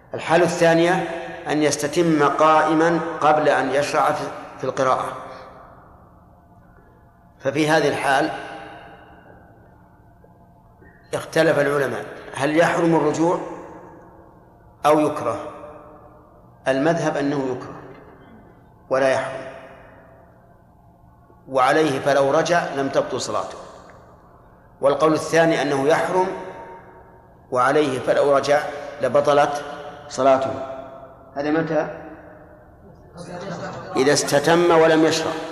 الحالة الثانية أن يستتم قائما قبل أن يشرع في القراءة، ففي هذه الحال اختلف العلماء هل يحرم الرجوع أو يكره. المذهب أنه يكره ولا يحرم، وعليه فلو رجع لم تبطل صلاته. والقول الثاني أنه يحرم وعليه فلو رجع لبطلت صلاته. هذا متى؟ إذا استتم ولم يشرع.